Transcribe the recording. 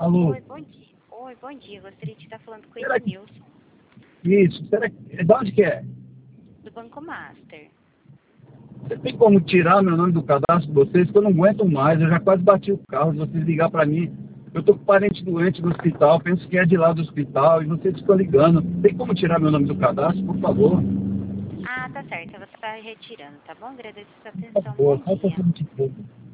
Alô? Oi, bom dia. Oi, bom dia. Gostaria de estar falando com o Será que... Edmilson, Isso, será que... De onde que é? do Banco Master. Você tem como tirar meu nome do cadastro de vocês? Que eu não aguento mais, eu já quase bati o carro, se vocês ligar pra mim. Eu tô com parente doente no hospital, penso que é de lá do hospital, e vocês ficam ligando. Tem como tirar meu nome do cadastro, por favor? Ah, tá certo. Eu vou estar retirando, tá bom? Agradeço a sua Por atenção. Bom favor, só um dia. pouquinho de tempo.